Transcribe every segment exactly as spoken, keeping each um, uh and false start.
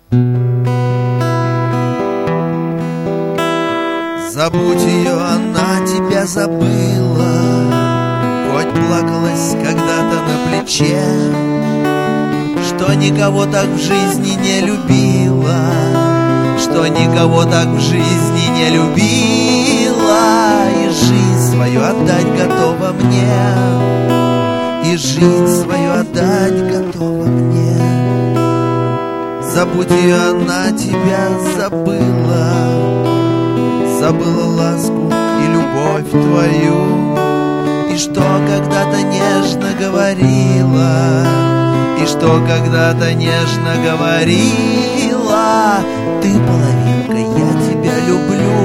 Забудь ее, она тебя забыла, хоть плакалась когда-то на плече, что никого так в жизни не любила, что никого так в жизни не любила. И жизнь свою отдать готова мне, и жизнь свою отдать готова мне. Забудь ее, она тебя забыла, забыла ласку и любовь твою, и что когда-то нежно говорила, и что когда-то нежно говорила. Ты половинка, я тебя люблю,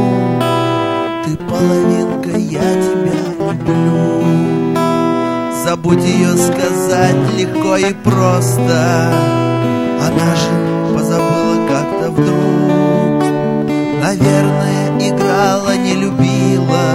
ты половинка, я тебя люблю. Забудь ее, сказать легко и просто, она же позабыла как-то вдруг. Наверное, играла, не любила,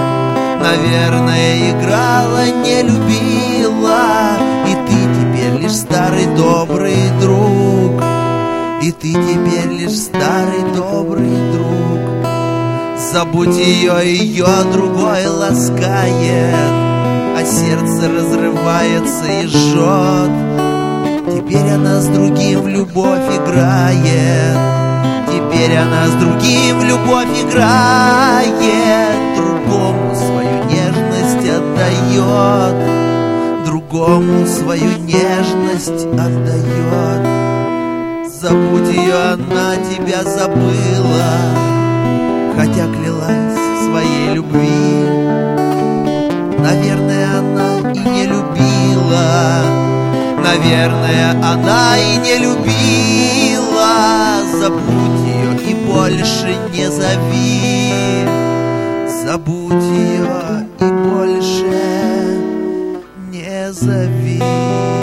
наверное, играла, не любила. И ты теперь лишь старый добрый друг, и ты теперь лишь старый добрый друг. Забудь ее, ее другой ласкает, а сердце разрывается и жжет. Теперь она с другим в любовь играет, теперь она с другим в любовь играет. Другому свою нежность отдает, другому свою нежность отдает. Забудь ее, она тебя забыла, хотя клялась в своей любви. Наверное, она и не любила, наверное, она и не любила. Забудь ее и больше не зови, забудь ее и больше не зови.